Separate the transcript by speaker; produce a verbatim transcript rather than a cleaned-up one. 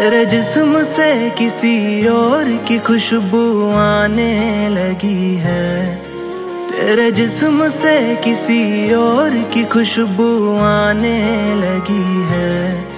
Speaker 1: तेरे जिस्म से किसी और की खुशबू आने लगी है। तेरे जिस्म से किसी और की खुशबू आने लगी है।